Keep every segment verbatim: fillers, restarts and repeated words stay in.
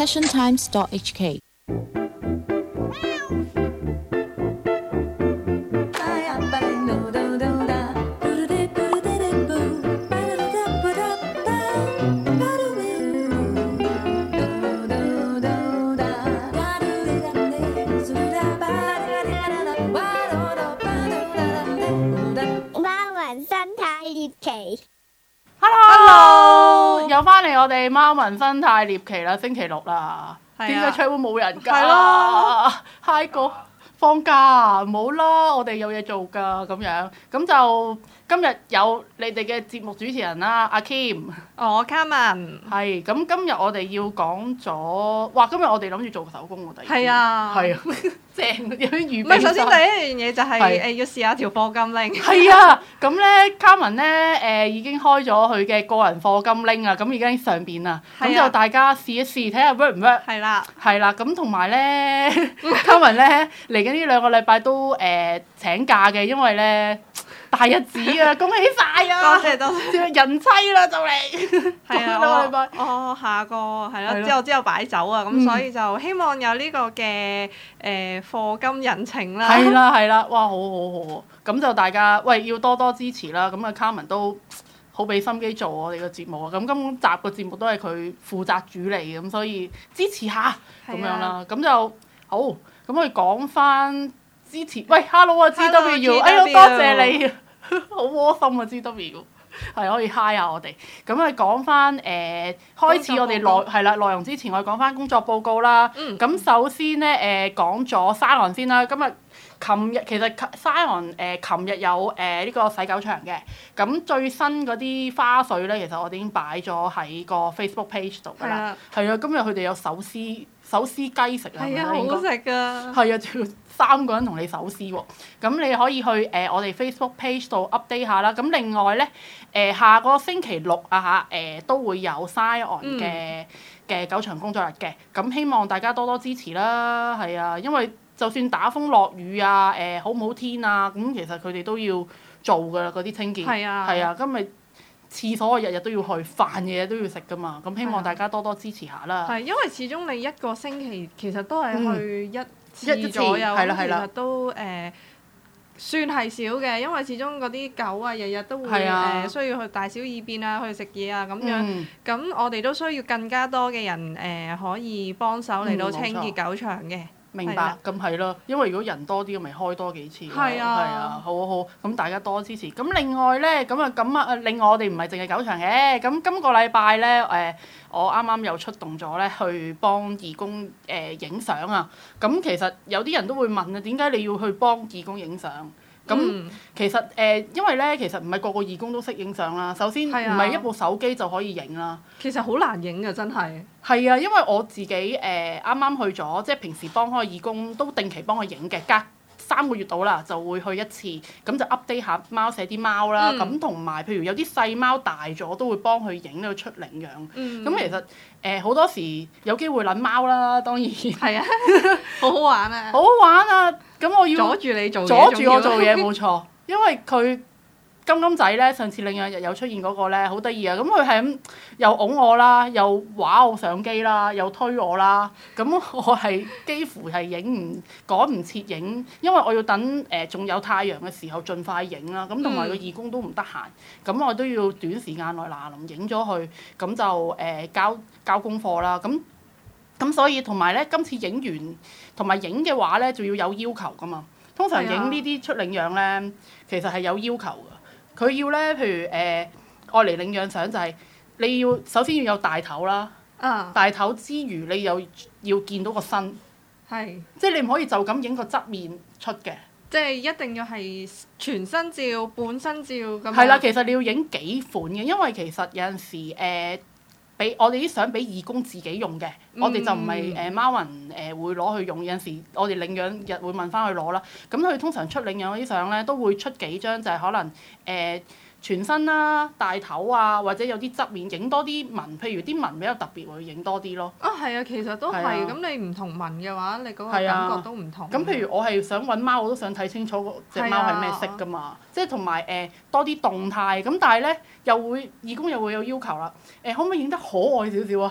passion times dot h k。 Hello，又翻嚟我哋貓文生態獵奇啦，星期六啦，點解出會冇人㗎？係咯，Hi 哥放假啊，唔好啦，我哋有嘢做㗎咁樣，咁就今日有你哋嘅節目主持人啦，阿 Kim， 我 Carmen， 係咁今日我哋要講咗，哇！今日我哋諗住做手工喎，第二係啊， 係啊，正有啲預備。 唔係，首先第一樣嘢就係係誒要試下條課金 link。 係啊，咁咧，Carmen 咧誒已經開咗佢嘅個人課金 link 啊，咁已經上邊啦，咁係啊就大家試一試睇下 work 唔 work。 係啦， 係啦，咁同埋咧，Carmen 咧嚟緊呢兩個禮拜都誒請假嘅，因為咧大日子啊，恭喜晒啊！ 多謝多謝。 人妻啦就嚟， 係啊， 兩個禮拜。 我我下個係係咯咯，之後之後擺酒啊，咁嗯所以就希望有呢個嘅誒課金人情啦。 係啦係啦，哇好好好好，咁就大家喂要多多支持啦，咁啊 Carmen 都好俾心機做我哋個節目啊，咁今集個節目都係佢負責主理，咁所以支持下咁樣啦，咁就好，咁我哋講翻之前，喂 Hello 啊 G W， 哎呀多謝你，好窩心啊 G W。係可以 hi 下我哋，咁啊講翻誒開始我哋內係啦內容之前，我哋講翻工作報告啦。咁、嗯、首先咧誒講咗 Zion 先啦，今日琴日其實 Zion 誒琴日有誒呢、呃這個洗狗場嘅，咁最新嗰啲花絮咧，其實我哋已經擺咗喺個 Facebook page 度㗎啦。係啊，今日佢哋有手撕手撕雞食啊， 係啊， 應該好食㗎。 係啊，仲要三個人同你手撕喎。咁你可以去誒、呃、我哋 Facebook page 度 update 下啦。咁另外咧誒、呃、下個星期六啊嚇誒、呃、都會有 Zion 嘅嘅狗場工作日嘅。咁希望大家多多支持啦。係啊，因為就算打風落雨啊誒、呃、好唔好天啊，咁其實佢哋都要做㗎啦，嗰啲清潔。 係啊。 係啊，今日廁所我日日都要去，飯嘅嘢都要食㗎嘛。咁希望大家多多支持下啦。 係，因為始終你一個星期其實都係去一次一次左右， 係啦係啦其實都誒、呃、算係少嘅，因為始終嗰啲狗啊，日日都會誒、 啊呃、需要去大小二便啊，去食嘢啊咁樣。咁、 嗯、 我哋都需要更加多嘅人誒、呃、可以幫手嚟到清潔狗場嘅。 明白，咁係咯，因為如果人多啲，咪開多幾次咯。 係啊， 係啊，好好好，咁大家多支持。咁另外咧，咁啊咁啊，另外我哋唔係淨係狗場嘅，咁今個禮拜咧誒，我啱啱又出動咗咧去幫義工誒影相啊。咁其實有啲人都會問啊，點解你要去幫義工影相？咁、嗯、其實誒、呃，因為咧，其實唔係個個義工都識影相啦。首先唔係一部手機就可以影啦。 其實好難影㗎，真係。 係啊，因為我自己誒啱啱去咗，即係平時幫開義工都定期幫佢影嘅，隔三個月到啦就會去一次，咁就 update 下貓寫啲貓啦，咁同埋譬如有啲細貓大咗都會幫佢影到出領養。咁、嗯、其實誒好、呃、多時有機會撚貓啦，當然。係啊， 好好玩啊！ 好好玩啊！咁我要阻住你做嘢， 阻住我做嘢冇錯，因為佢。金金仔咧，上次領養日有出現嗰個咧，好得意啊！咁佢係咁又擁我啦，又畫我相機啦，又推我啦。咁我係幾乎係影唔趕唔切影，因為我要等誒仲、呃、有太陽嘅時候盡快影啦。咁同埋個義工都唔得閒，咁我都要短時間內嗱臨影咗佢，咁就誒、呃、交交功課啦。咁咁所以同埋咧，今次影完同埋影嘅話咧，就要有要求噶嘛。通常影呢啲出領養咧，其實係有要求㗎。佢要咧，譬如誒，愛、呃、嚟領養相就係你要首先要有大頭啦， 啊、 大頭之餘你又要見到個身， 係， 即係你唔可以就咁影個側面出嘅， 即係一定要係全身照、半身照咁樣。 係啦，其實你要影幾款嘅，因為其實有陣時誒，俾、呃、我哋啲相俾義工自己用嘅，嗯、我哋就唔係誒貓雲誒會攞去用，有陣時我哋領養日會問翻佢攞啦。咁佢通常出領養嗰啲相咧，都會出幾張就係可能誒、呃、全身啦、大頭啊，或者有啲側面影多啲紋，譬如啲紋比較特別會影多啲咯。 啊，係啊，其實都係，咁、啊、你唔同紋嘅話，你嗰個感覺都唔同。 咁、啊、譬如我係想揾貓，我都想睇清楚嗰隻貓係咩色㗎嘛，啊、即係同埋誒多啲動態。咁但係咧又會義工又會有要求啦，誒、呃、可唔可以影得可愛少少啊？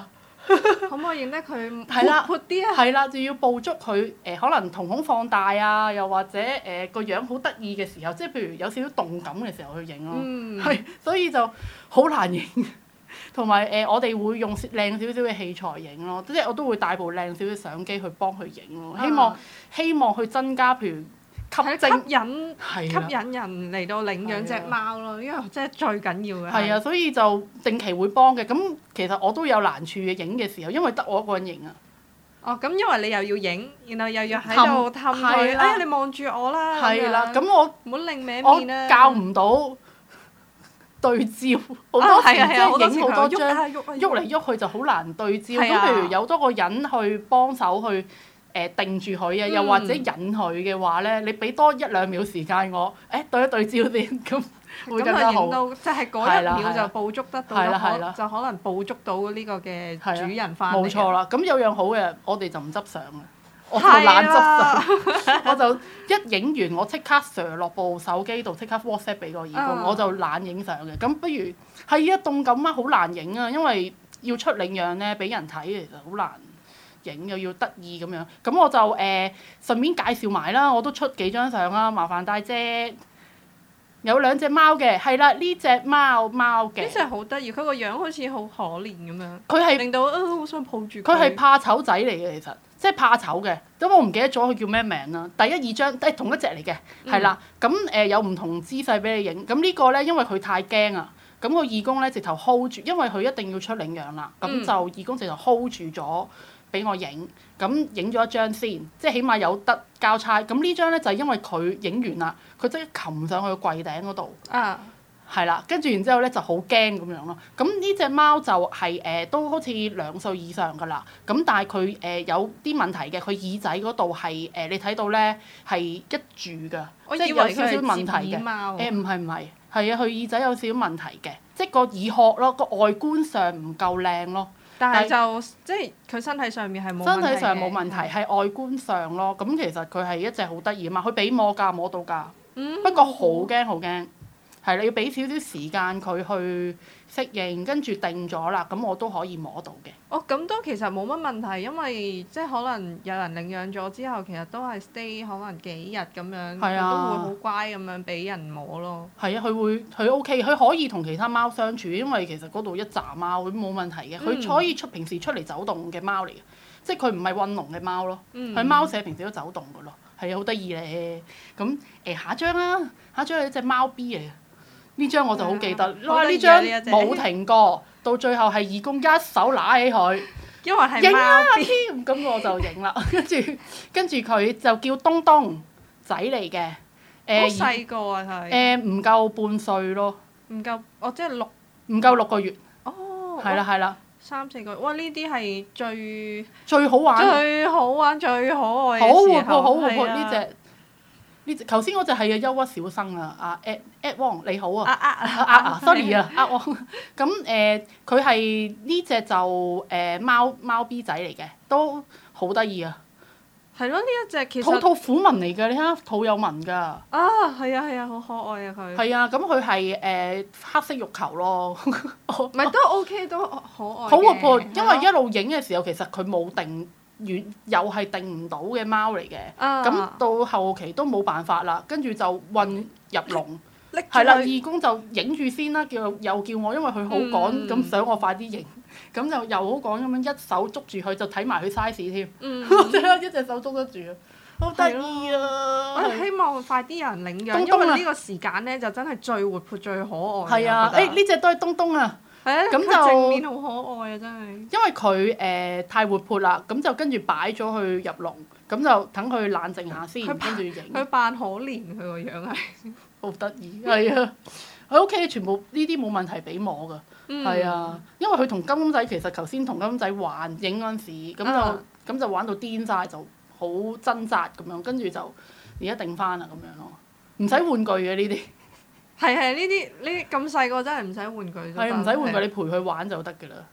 可唔可以影得佢係啦活潑啲啊？ 係啦，就要捕捉佢誒、呃，可能瞳孔放大啊，又或者誒個、呃、樣好得意嘅時候，即係譬如有少少動感嘅時候去影咯。係、嗯，所以就好難影。同埋誒，我哋會用靚少少嘅器材影咯，即係我都會帶部靚少少相機去幫佢影咯。希望、嗯、希望去增加譬如吸吸引吸引人嚟到領養隻貓咯，因為真係最緊要嘅。 係啊，所以就定期會幫嘅。咁其實我都有難處嘅影嘅時候，因為得我一個人影啊。 哦，咁因為你又要影，然後又要喺度氹佢，哎呀你望住我啦。 係啦，咁我唔好擰歪面啦。 我教唔到對焦，好多時即係影好多張，喐嚟喐去就好難對焦。咁譬如有多個人去幫手去誒定住佢啊，又或者引佢嘅話咧，你俾多一兩秒時間我，誒對一對焦先，咁會更加好。咁啊影到就係嗰一秒就捕捉得到，可就可能捕捉到呢個嘅主人翻嚟。冇錯啦，咁有樣好嘅，我哋就唔執相啊。我就懶執相，我就一影完我即刻 share 落部手機度，即刻 WhatsApp 俾個義工，嗯、我就懶影相嘅。咁不如係啊，動感啊，好難影啊，因為要出領養咧，俾人睇其實好難影，又要得意咁樣。咁我就誒、呃、順便介紹埋啦，我都出幾張相啦，麻煩大姐。有兩隻貓嘅，係啦，呢隻貓貓嘅。呢隻好得意，佢個樣好似好可憐咁樣。佢係令到啊，好想抱住佢。佢係怕醜仔嚟嘅，其實即係怕醜嘅。咁我唔記得咗佢叫咩名啦。第一二張都係同一隻嚟嘅，係啦。咁誒、呃、有唔同姿勢俾你影。咁呢個咧，因為佢太驚啊，咁個義工咧直頭 hold 住，因為佢一定要出領養啦。咁、嗯、就義工直頭 hold 住咗。俾我影，咁影咗一張先，即係起碼有得交差。咁呢張咧就係因為佢影完啦，佢即刻擒上去個櫃頂嗰度，係啦、啊，跟住然之後咧就好驚咁樣咯。咁呢隻貓就係、是、誒、呃、都好似兩歲以上㗎啦。咁但係佢誒有啲問題嘅，佢耳仔嗰度係誒你睇到咧係一住㗎，即係有少少問題嘅。誒唔係唔係，係啊，佢耳仔有少少問題嘅，即係個耳殼咯，個外觀上唔夠靚咯。但係就即係佢身體上面係冇問題嘅。身體上冇問題，係外觀上咯。咁其實佢係一隻好得意啊嘛，佢俾摸㗎，摸到㗎。嗯、不過好驚好驚，係你要俾少少時間佢去適應，跟住定咗啦，咁我都可以摸到嘅。哦，咁都其實冇乜問題，因為即係可能有人領養咗之後，其實都係 stay 可能幾日咁樣，佢、啊、都會好乖咁樣俾人摸咯。係啊，佢會佢 OK，佢可以同其他貓相處，因為其實嗰度一紮貓，佢冇問題嘅。佢、嗯、可以出平時出嚟走動嘅貓嚟嘅，即係佢唔係韞籠嘅貓咯。佢、嗯、貓舍平時都走動㗎咯，係啊，好得意咧。咁誒、欸、下一張啦，下一張係一隻貓 B 嚟嘅。呢張我就好記得，哇！呢張冇停過，到最後係義工一手拿起佢，因為係影啦添，咁我就影啦。跟住跟住佢就叫東東仔嚟嘅，誒好細個啊佢，誒唔夠半歲咯，唔夠，哦即係六，唔夠六個月，哦，係啦係啦，三四個月，哇！呢啲係最最好玩，最好玩最可愛嘅時候，好活潑好活潑呢隻。呢隻頭先嗰隻係個憂鬱小生啊，阿 Ed Ed Wong 你好啊，啊啊啊啊 sorry 啊，啊 Wong 咁誒佢係呢隻就誒、呃、貓貓 B 仔嚟嘅，都好得意啊。係咯，呢一隻其實兔兔虎紋嚟㗎，你睇下肚有紋㗎。啊，係啊係啊，好可愛啊佢。係啊，咁佢係誒黑色肉球咯，唔係都 OK 都可愛。好活潑，因為一路影嘅時候其實佢冇定。遠又係定唔到嘅貓嚟嘅，咁、uh, 到後期都冇辦法啦，跟住就運入籠，係啦，義工就影住先啦，叫又叫我，因為佢好趕，咁、嗯、想我快啲影，咁就又好趕咁樣一手捉住佢，就睇埋佢 size 添，嗯、一隻手捉得住，好得意啊！我希望快啲有人領養，東東啊、因為呢個時間咧就真係最活潑、最可愛。係啊，誒呢隻都係東東啊！咁就正面好可愛啊！真係，因為佢誒、呃、太活潑啦，咁就跟住擺咗佢入籠，咁就等佢冷靜下先，跟住影。佢扮可憐，佢個樣係好得意，係啊！佢屋企全部呢啲冇問題俾摸㗎，係、嗯、啊，因為佢同金金仔其實頭先同金金仔玩影嗰陣時，咁就咁、嗯、就玩到癲晒，就好掙扎咁樣，跟住就而家定翻啦咁樣咯，唔使玩具嘅呢啲。係係呢啲呢啲咁細個真係唔使玩具。係唔使玩具，你陪佢玩就得㗎啦。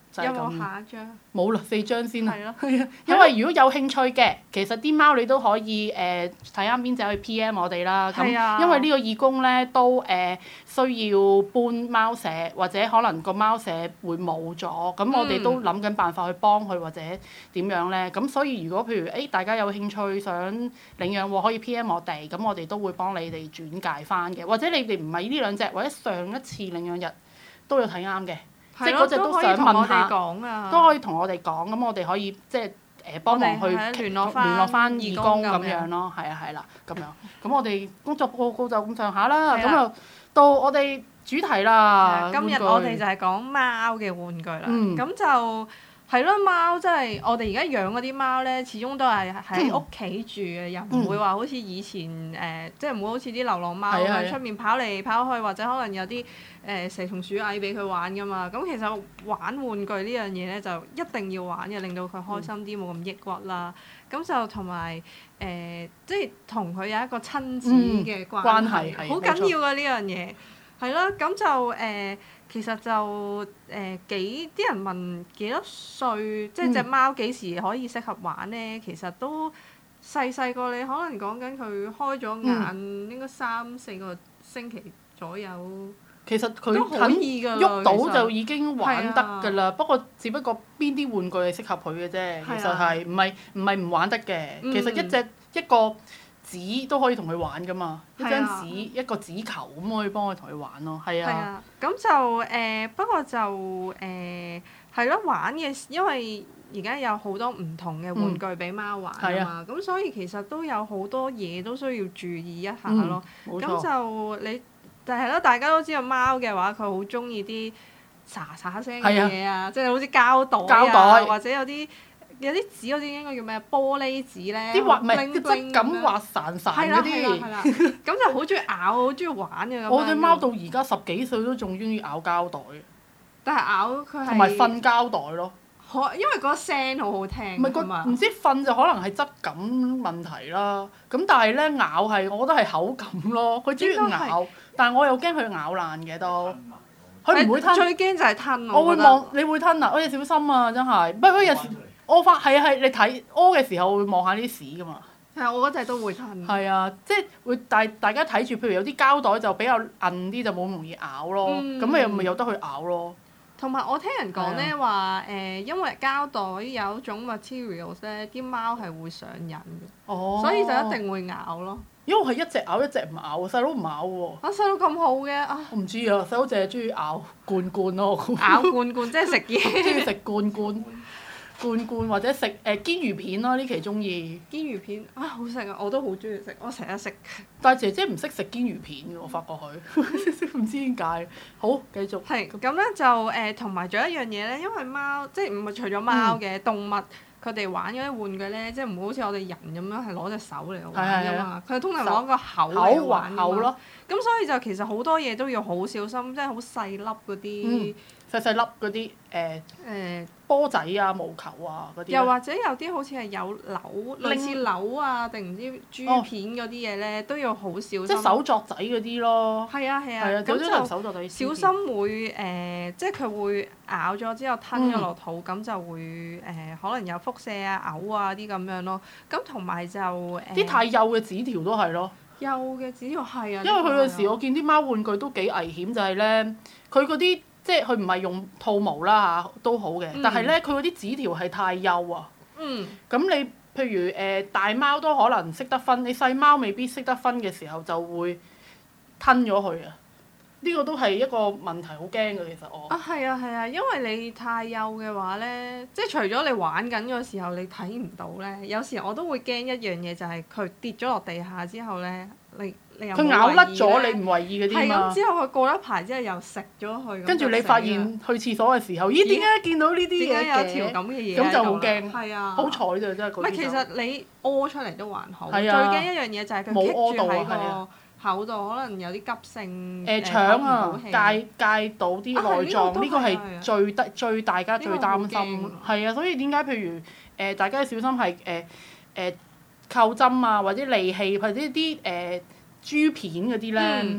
就係有冇咁。 下一張？ 冇啦，四張先啦。 係咯。 係啊，因為如果有興趣嘅，其實啲貓你都可以誒睇啱邊隻去 P M 我哋啦。咁係啊因為呢個義工咧都誒、呃、需要搬貓舍，或者可能個貓舍會冇咗，咁我哋都諗緊辦法去幫佢或者點樣咧。咁所以如果譬如誒、欸、大家有興趣想領養喎，可以 P M 我哋，咁我哋都會幫你哋轉介翻嘅。或者你哋唔係呢兩隻，或者上一次領養日都有睇啱嘅。即係嗰隻都想問下，都可以同我哋講，咁我哋可以即係誒幫忙去聯絡翻聯絡翻義工咁樣咯，係啊係啦，咁樣。咁我哋工作報告就咁上下啦，咁就到我哋主題啦。 今日我哋就係講貓嘅玩具啦，咁就係咯，貓真係我哋而家養嗰啲貓咧，始終都係喺屋企住嘅，又唔會話好似以前誒，即係唔會好似啲流浪貓咁樣出面跑嚟跑去，或者可能有啲誒蛇蟲鼠蟻俾佢玩噶嘛。咁其實玩玩具呢樣嘢咧，就一定要玩嘅，令到佢開心啲，冇咁抑鬱啦。咁就同埋誒，即係同佢有一個親子嘅關係，好緊要嘅呢樣嘢。係咯，咁就誒、呃，其實就誒、呃、幾啲人問幾多歲，即係隻貓幾時可以適合玩咧？其實都細細個，你可能講緊佢開咗眼，嗯、應該三四個星期左右。 其實佢都可以㗎， 喐到就已經玩得㗎啦。不過只不過邊啲玩具係適合佢嘅啫。其實係唔係唔係唔玩得嘅？嗯、其實一隻一個紙都可以同佢玩㗎嘛，一張紙、啊、一個紙球咁可以幫佢同佢玩咯，係啊。 咁、啊、就誒、呃，不過就誒係咯，玩嘅，因為而家有好多唔同嘅玩具俾貓玩啊嘛，咁、嗯啊、所以其實都有好多嘢都需要注意一下咯。咁、嗯、就你，但係咯，大家都知道貓嘅話，佢好中意啲沙沙聲嘅嘢啊，即係好似膠袋啊，膠袋或者有啲。有啲紙嗰啲應該叫咩？玻璃紙咧， 啲滑唔係啲質感滑潺潺嗰啲， 咁就好中意咬，好中意玩嘅咁。 我隻貓到而家十幾歲都仲中意咬膠袋。 但係咬佢係同埋瞓膠袋咯。 因為嗰個聲好好聽。 唔係個唔知瞓就可能係質感問題啦。咁但係咧咬係，我覺得係口感咯。佢中意咬，但係我又驚佢咬爛嘅都。佢唔會吞。 最驚就係吞。 我會望你會吞啊！我哋小心啊！真係，不過有時。屙翻係啊係，你睇屙嘅時候會望下啲屎噶嘛。 係啊，我嗰隻都會吞。 係啊，即係會大大家睇住，譬如有啲膠袋就比較韌啲，就冇咁容易咬咯。咁咪又咪由得佢咬咯。 同埋我聽人講咧話誒，因為膠袋有一種 materials 咧，啲貓係會上癮嘅。哦。所以就一定會咬咯。 因為係一隻咬一隻唔咬，細佬唔咬喎。 啊，細佬咁好嘅啊！ 我唔知啊，細佬淨係中意咬罐罐咯。 咬罐罐即係食嘢。 中意食罐罐。罐罐或者食誒、呃、堅魚片咯，呢期中意。 堅魚片啊，好食啊！我都好中意食，我成日食。 但係姐姐唔識食堅魚片嘅，我發覺佢唔知點解。好，繼續。 係咁咧，就誒同埋仲有一樣嘢咧，因為貓即係唔係除咗貓嘅、嗯、動物，佢哋玩嗰啲玩具咧，即係唔會好似我哋人咁樣係攞隻手嚟玩㗎嘛。佢通常攞個口嚟玩㗎嘛。咁所以就其實好多嘢都要好小心，即係好細粒嗰啲。 細細粒嗰啲誒誒波仔啊、毛球啊嗰啲。 又或者有啲好似係有扭，類似扭啊定唔知珠片嗰啲嘢咧，都要好小心。即係手作仔嗰啲咯。係啊係啊，咁就小心會誒，即係佢會咬咗之後吞咗落肚，咁就會誒可能有輻射啊、嘔啊啲咁樣咯。咁同埋就誒。 啲太幼嘅紙條都係咯。 幼嘅紙條係啊。 因為佢有時我見啲貓玩具都幾危險，就係咧，佢嗰啲。即係佢唔係用兔毛啦嚇，都好嘅。嗯、但係咧，佢嗰啲紙條係太幼啊。嗯。咁你譬如誒、呃、大貓都可能識得分，你細貓未必識得分嘅時候就會吞咗佢啊。呢個都係一個問題，好驚嘅其實我。 啊係啊係啊，因為你太幼嘅話咧，即係除咗你玩緊嗰時候你睇唔到咧，有時我都會驚一樣嘢就係佢跌咗落地下之後咧，你。 佢咬甩咗你唔為意嗰啲嘛？ 係咁之後，佢過一排之後又食咗佢。 跟住你發現去廁所嘅時候，咦？點解見到呢啲嘢嘅？ 點解有條咁嘅嘢？ 咁就好驚。 係啊。 好彩啫，真係嗰啲。 唔係，其實你屙出嚟都還好。 係啊。 最驚一樣嘢就係佢棘住喺個口度，可能有啲急性誒腸啊，戒戒到啲內臟，呢個係最得最大家最擔心。係啊，所以點解譬如誒大家小心係誒誒扣針啊，或者利器或者啲誒。豬片嗰啲咧，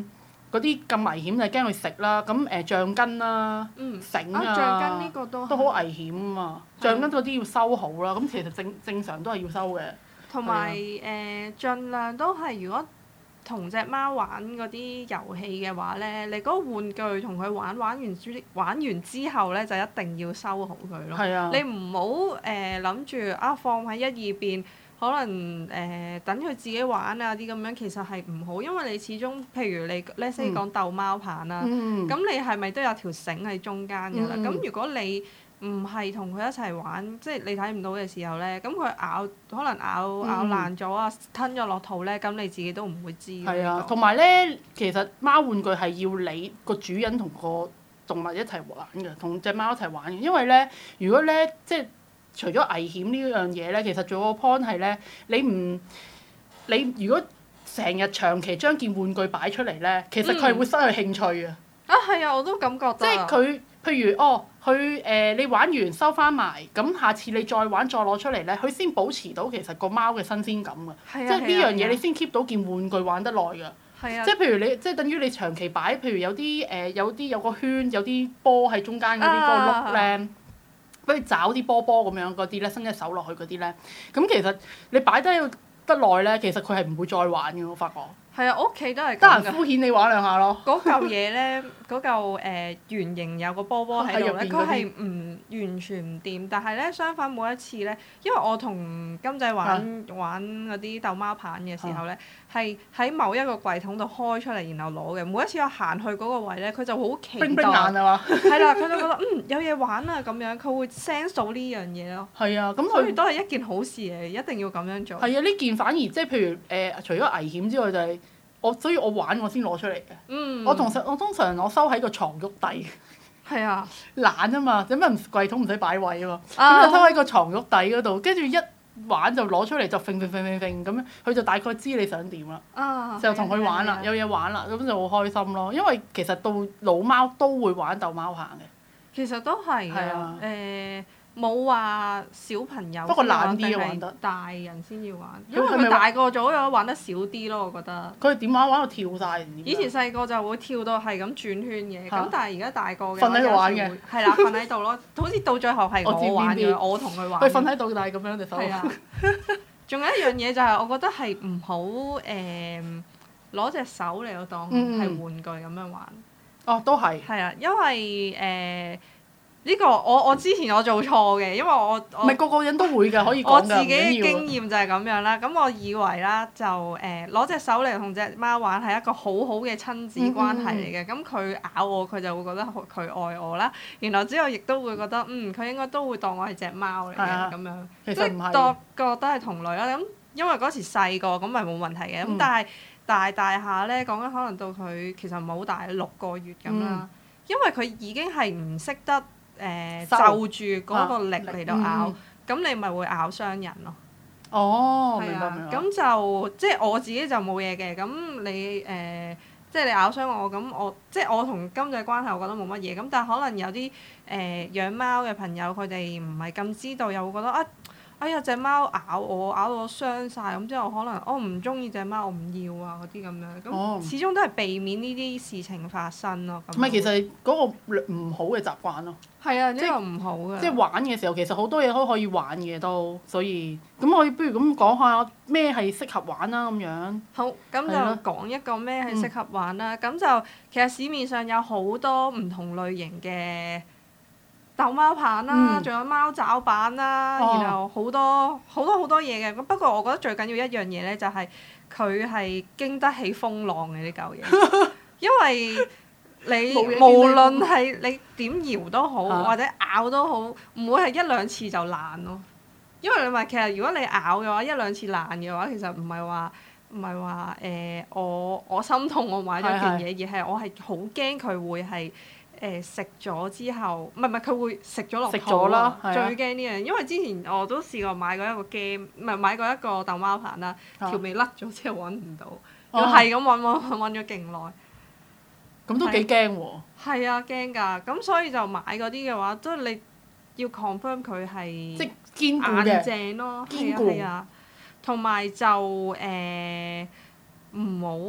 嗰啲咁危險就驚佢食啦。咁誒橡筋啦、繩啊， 橡筋呢個都都好危險啊嘛。橡筋嗰啲要收好啦。咁其實正正常都係要收嘅。 同埋誒，盡量都係如果同隻貓玩嗰啲遊戲嘅話咧，你嗰個玩具同佢玩玩完之玩完之後咧，就一定要收好佢咯。 係啊。 你唔好誒諗住啊放喺一二邊，可能誒、呃、等佢自己玩啊啲咁樣，其實係唔好，因為你始終譬如你咧先講逗貓棒啦，咁、 嗯、 你係咪都有條繩喺中間㗎啦？咁、 嗯、 如果你唔係同佢一齊玩，即係你睇唔到嘅時候咧，咁佢咬可能咬咬爛咗啊，吞咗落肚咧，咁你自己都唔會知。係啊，同埋咧，其實貓玩具係要你個主人同個動物一齊玩嘅，同隻貓一齊玩嘅。因為咧，如果咧，即係除咗危險呢樣嘢咧，其實仲有個 point 係咧，你唔你如果成日長期將件玩具擺出嚟咧，其實佢係會失去興趣嘅。 嗯、啊，係啊，我都咁覺得。即係佢。譬如哦，佢誒、呃、你玩完收翻埋，咁下次你再玩再攞出嚟咧，佢先保持到其實個貓嘅新鮮感㗎。 係啊、 即係呢樣嘢你先 keep 到件玩具玩得耐㗎。 係啊、 即係譬如你即係等於你長期擺，譬如有啲誒、呃、有啲有個圈有啲波喺中間嗰啲嗰個碌咧，不如找啲波波咁樣嗰啲咧，伸隻手落去嗰啲咧，咁其實你擺得得耐咧，其實佢係唔會再玩嘅，我發覺。 係啊，我屋企都係得閒敷衍你玩兩下咯。 嗰嚿嘢咧，嗰嚿誒圓形有個波波喺度咧，佢係唔完全唔掂。但係咧，相反每一次咧，因為我同金仔玩、啊、玩嗰啲逗貓棒嘅時候咧，係喺、啊、某一個櫃桶度開出嚟，然後攞嘅。每一次我行去嗰個位咧，佢就好期待。冰冰眼啊嘛！係啦，佢就覺得嗯有嘢玩啊咁樣，佢會 sense 到呢樣嘢咯。係啊，咁所以都係一件好事嚟，一定要咁樣做。 係啊，呢件反而即係譬如誒、呃，除咗危險之外就係、是。我所以我玩我先攞出嚟嘅。嗯。我同實我通常我收喺個床褥底。係啊。懶啊嘛，點解唔櫃桶唔使擺位啊嘛？咁、啊、就收喺個床褥底嗰度，跟住一玩就攞出嚟就揈揈揈揈揈咁樣，佢就大概知你想點啦。啊。就同佢玩啦，有嘢玩啦，咁就好開心咯。因為其實到老貓都會玩逗貓棒嘅。其實都係啊。誒、呃。冇話小朋友，不過懶啲玩得，大人先要玩，因為佢大個咗又玩得少啲咯，我覺得。佢點玩？玩到跳晒。以前細個就會跳到係咁轉圈嘅，咁、啊、但係而家大個嘅話，瞓喺度玩嘅。係啦，瞓喺度咯，好似到最後係我玩嘅，我同佢玩。佢瞓喺度，但係咁樣隻手。係啊。仲有一樣嘢就係，我覺得係唔好誒攞隻手嚟到當係玩具咁樣玩。嗯、哦，都係。係啊，因為誒。呃呢個我我之前我做錯嘅，因為我我唔係個個人都會㗎，可以講㗎。我自己嘅經驗就係咁樣啦。咁我以為啦，就誒攞隻手嚟同隻貓玩係一個好好嘅親子關係嚟嘅。咁佢、嗯嗯、咬我，佢就會覺得佢愛我啦。然後之後亦都會覺得嗯，佢應該都會當我係隻貓嚟嘅咁樣。其實唔係。即係當覺得係同類啦。咁因為嗰時細個咁咪冇問題嘅。咁、嗯、但係大大下咧，講緊可能到佢其實唔係好大，六個月咁啦。嗯、因為佢已經係唔識得。誒、呃、就住嗰個力嚟到咬，咁、嗯、你咪會咬傷人咯。哦，明白明白。咁就即係我自己就冇嘢嘅，咁你誒、呃、即係你咬傷我，咁我即係我同金仔關係，我覺得冇乜嘢。咁但係可能有啲誒、呃、養貓嘅朋友，佢哋唔係咁知道，又會覺得啊。哎呀！隻貓咬我，咬到我傷晒。咁之後可能我唔中意隻貓，我唔要啊嗰啲咁樣，咁、哦、始終都係避免呢啲事情發生咯。唔係，其實嗰個唔好嘅習慣咯。係啊，呢個唔好嘅。即係玩嘅時候，其實好多嘢都可以玩嘅都，所以咁我哋不如咁講下咩係適合玩啦咁樣。好，咁就講一個咩係適合玩啦。咁、嗯、就其實市面上有好多唔同類型嘅。逗貓棒啦，仲、嗯、有貓爪板啦，哦、然後好多好多好多嘢嘅。咁不過我覺得最緊要一樣嘢咧，就係佢係經得起風浪嘅呢嚿嘢。因為你無論係你點搖都好，啊、或者咬都好，唔會係一兩次就爛咯。因為你話其實如果你咬嘅話，一兩次爛嘅話，其實唔係話唔係話誒我我心痛我買咗件嘢，而係我係好驚佢會係。誒食咗之後，唔係唔係佢會食咗落肚啦，最驚呢樣，因為之前我都試過買過一個 game，唔係買過一個逗貓棒啦，啊、條尾甩咗之後揾唔到，又係咁揾揾揾揾咗勁耐。咁都幾驚喎！係啊，驚㗎，咁所以就買嗰啲嘅話，即係你要 confirm 佢係即堅固嘅硬淨咯，堅固係啊，同埋就誒唔好。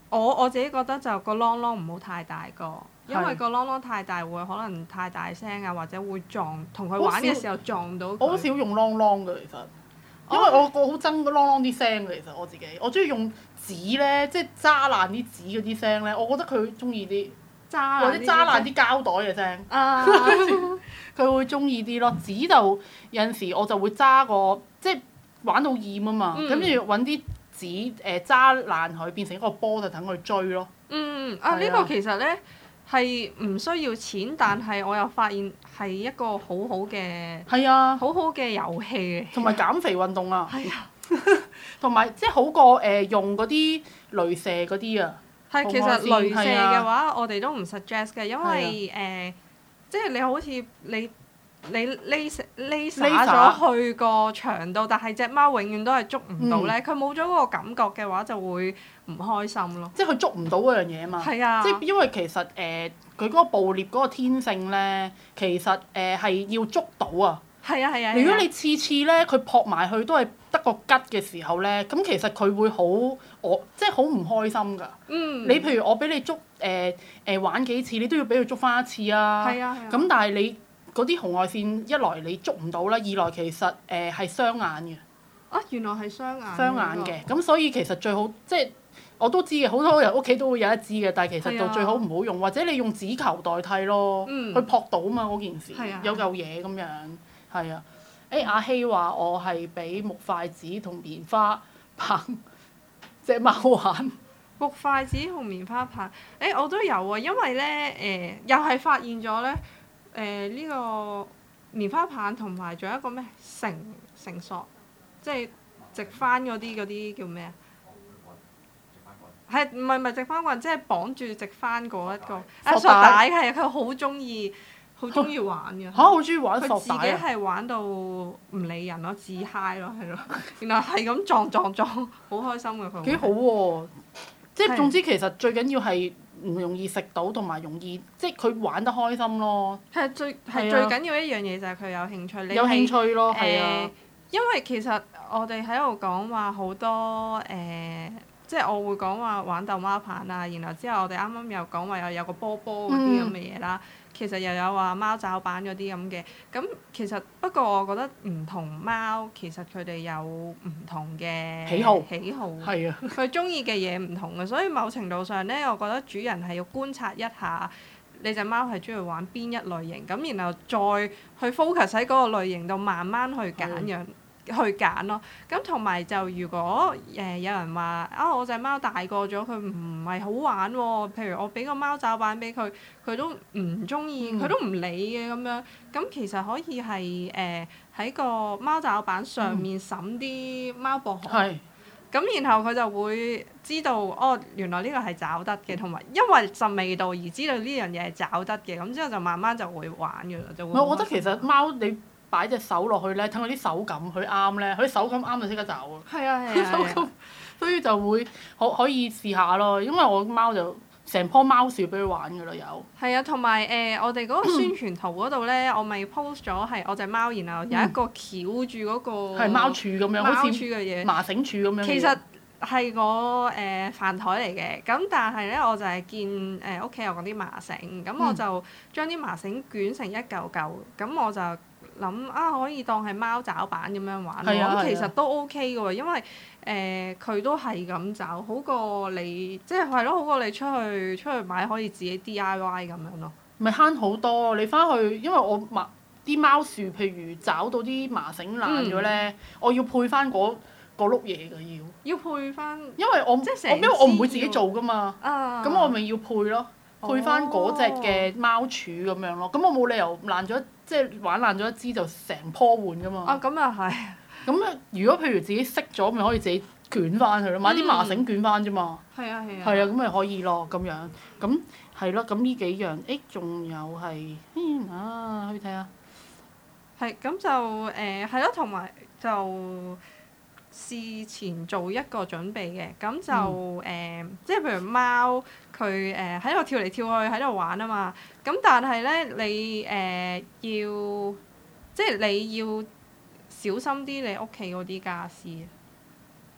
我我自己覺得就個啷啷唔好太大個，因為個啷啷太大會可能太大聲啊，或者會撞同佢玩嘅時候撞到佢。 我好少用啷啷㗎，其實，因為我我好憎個啷啷啲聲嘅，其實我自己，我中意用紙咧，即係揸爛啲紙嗰啲聲咧，我覺得佢中意啲， 揸或者揸爛啲膠袋嘅聲， 啊， 佢會中意啲咯。紙就有陣時我就會揸個，即係玩到厭啊嘛，咁跟住揾啲紙誒揸爛佢，變成一個波就等佢追咯。 嗯啊，呢、 啊個其實咧係唔需要錢，但係我又發現係一個好好嘅係啊， 好好嘅遊戲嘅， 同埋減肥運動啊， 係啊， 同埋即係好過誒、呃、用嗰啲鐳射嗰啲啊。 係其實紅外線鐳射係啊嘅話，我哋都唔 suggest 嘅，因為誒、呃，即係你好似你你 laser laser 咗去個牆度，但係隻貓永遠都係捉唔到咧，佢冇咗嗰個感覺嘅話，就會唔開心咯。 即係佢捉唔到嗰樣嘢啊嘛。 係啊。 即係因為其實誒佢嗰個捕獵嗰個天性咧，其實誒係、呃、要捉到啊。 係啊係啊！ 如果你次次咧佢撲埋去都係得個吉嘅時候咧，咁其實佢會好我即係好唔開心㗎。 嗯。 你譬如我俾你捉誒誒、呃呃、玩幾次，你都要俾佢捉翻一次啊。 係啊係啊。 咁但係你嗰啲紅外線一來你捉唔到啦，二來其實誒係、呃、傷眼嘅。 啊！原來係雙眼。 雙眼嘅，咁所以其實最好即係我都知嘅，好多人屋企都會有一支嘅，但係其實就最好唔好用，或者你用紙球代替咯， 嗯去撲到嘛嗰件事， 啊、 有嚿嘢咁樣，係啊。誒、欸、阿希話我係俾木筷子同棉花棒隻貓玩。 木筷子同棉花棒，誒、欸、我都有啊，因為咧誒、呃、又係發現咗咧誒呢、呃這個棉花棒同埋仲有一個咩繩繩索，即係直翻嗰啲嗰啲叫咩啊？係唔係唔係直翻棍？即係綁住直翻嗰一個啊索帶係啊！佢好中意好中意玩嘅。 嚇！好中意玩索帶啊！ 佢自己係玩到唔理人咯，自嗨咯，係咯。然後係咁撞撞撞，好開心嘅佢。 幾好喎、啊！即係總之其實最緊要係唔容易食到，同埋容易即係佢玩得開心咯。 係最係最緊要一樣嘢就係佢有興趣。你有興趣咯，係誒、 啊、 呃。因為其實我哋喺度講話好多誒。呃即係我會講話玩逗貓棒啊，然後之後我哋啱啱又講話又有個波波嗰啲咁嘅嘢啦，嗯、其實又有話貓爪板嗰啲咁嘅，咁其實不過我覺得唔同貓其實佢哋有唔同嘅喜好， 喜好， 係啊， 佢中意嘅嘢唔同嘅，所以某程度上咧，我覺得主人係要觀察一下你隻貓係中意玩邊一類型，咁然後再去 focus 喺嗰個類型度慢慢去揀樣。嗯去揀咯，咁同埋就如果誒、呃、有人話啊，我隻貓大個咗，佢唔係好玩喎、哦。譬如我俾個貓爪板俾佢，佢都唔中意，佢、嗯、都唔理嘅咁樣。咁其實可以係誒喺個貓爪板上面揼啲貓薄荷。係、嗯。咁然後佢就會知道哦，原來呢個係爪得嘅，同埋因為陣味道而知道呢樣嘢係爪得嘅，咁之後就慢慢就會玩㗎啦，就會。 我覺得其實貓你擺隻手落去咧，睇佢啲手感佢啱咧，佢啲手感啱就識得找啊。 係啊係啊。手感， 所以就會可可以試下咯，因為我貓就成棵貓樹俾佢玩㗎啦，有。係啊，同埋誒，我哋嗰個宣傳圖嗰度咧，我咪 post 咗係我隻貓，然後有一個翹住嗰個。 係貓柱咁樣，好似嘅嘢。 麻繩柱咁樣。 其實係我誒、呃、飯台嚟嘅，咁但係咧我就係見誒屋企有嗰啲麻繩，咁、嗯、我就將啲麻繩捲成一嚿嚿，咁我就諗啊可以當係貓爪板咁樣玩，咁、啊、其實都 OK 嘅喎，因為誒佢、呃、都係咁爪，好過你即係係咯，好過你出去出去買可以自己 D I Y 咁樣咯。 咪慳好多，你翻去因為我麻啲貓樹，譬如找到啲麻繩爛咗咧，嗯、我要配翻嗰嗰碌嘢㗎要。 要配翻。 因為我即係我因為我唔會自己做㗎嘛，咁、 啊、 我咪要配咯。配翻嗰隻嘅貓柱咁樣咯，咁我冇理由爛咗，即係玩爛咗一支就成棵換噶嘛。 啊，咁又係。 咁啊，如果譬如自己識咗，咪可以自己捲翻佢咯，買啲麻繩捲翻啫嘛。 係啊係啊。 係啊，咁咪可以咯，咁樣，咁係咯，咁呢幾樣，誒仲有係，啊，去睇下。 係，咁就誒係咯，同埋就事前做一個準備嘅，咁就誒、嗯呃，即係譬如貓佢誒喺度跳嚟跳去喺度玩啊嘛，咁但係咧你誒、呃、要，即係你要小心啲你屋企嗰啲傢俬，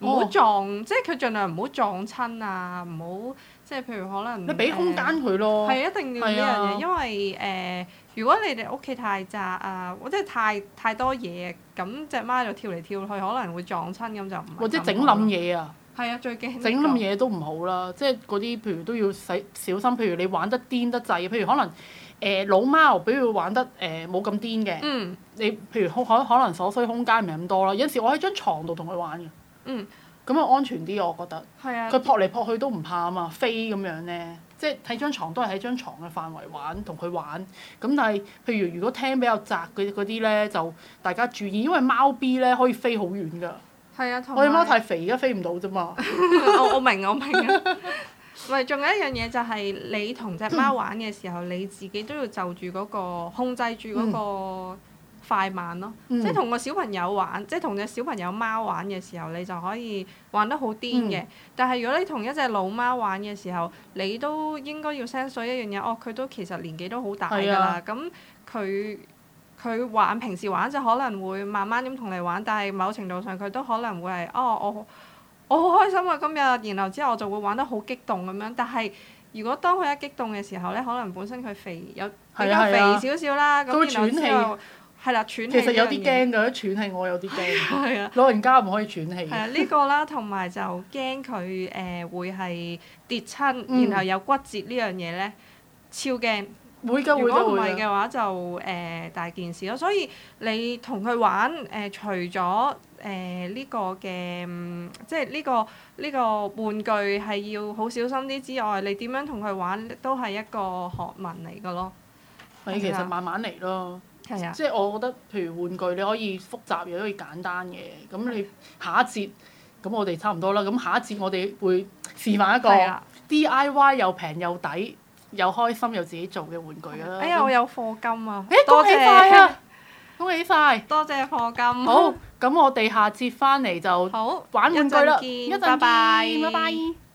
唔好撞，哦、即係佢盡量唔好撞親啊，唔好即係譬如可能你俾空間佢咯。 係、呃、一定要呢樣嘢， 啊、 因為誒、呃，如果你哋屋企太窄啊，或者太太多嘢，咁隻貓就跳嚟跳去，可能會撞親，咁就唔或者整冧嘢啊！ 係啊，最驚整冧嘢都唔好啦，即係嗰啲譬如都要使小心。譬如你玩得癲得滯，譬如可能誒、呃、老貓，比如玩得誒冇咁癲嘅， 嗯、 你譬如可可能所需空間唔係咁多啦。有陣時我喺張床度同佢玩嘅，咁、 嗯、 樣安全啲我覺得。 係啊， 佢撲嚟撲去都唔怕啊嘛，飛咁樣咧，即係喺張床都係喺張床嘅範圍玩，同佢玩。咁但係譬如如果廳比較窄嗰嗰啲咧，就大家注意，因為貓 B 咧可以飛好遠㗎。 係啊， 我隻貓太肥，而家飛唔到啫嘛。 我我明我明啊。唔係，仲有一樣嘢就係你同隻貓玩嘅時候，你自己都要就住嗰個控制住嗰個快慢咯。嗯、即係同個小朋友玩，即係同隻小朋友貓玩嘅時候，你就可以玩得好癲嘅。嗯、但係如果你同一隻老貓玩嘅時候，你都應該要 sense 到一樣嘢，哦，佢都其實年紀都好大㗎啦。咁佢、啊。佢玩平時玩就可能會慢慢咁同你玩，但係某程度上佢都可能會係哦，我我好開心啊今日，然後之後我就會玩得好激動咁樣。但係如果當佢一激動嘅時候咧，可能本身佢肥有比較肥少少啦，咁、啊、然後之後係啦，喘氣。其實有啲驚㗎，喘氣我有啲驚。係啊。老人家唔可以喘氣。係啊，呢、呢個啦，同埋就驚佢誒會係跌親，嗯、然後有骨折呢樣嘢咧，超驚。會㗎會㗎會㗎。如果唔係嘅話就誒、呃、大件事咯，所以你同佢玩誒、呃，除咗誒呢個嘅、嗯，即係呢、呢個呢、呢個玩具係要好小心啲之外，你點樣同佢玩都係一個學問嚟㗎咯。係其實慢慢嚟咯。係啊。即係我覺得，譬如玩具你可以複雜，又可以簡單嘅。咁你下一節，咁我哋差唔多啦。咁下一節我哋會示範一個 D I Y 又平又抵，又開心又自己做嘅玩具啦！哎呀，我有課金啊！誒，恭喜晒啊！恭喜晒！多謝課金。好，咁我哋下節翻嚟就玩玩具啦！一陣見，拜拜。拜拜。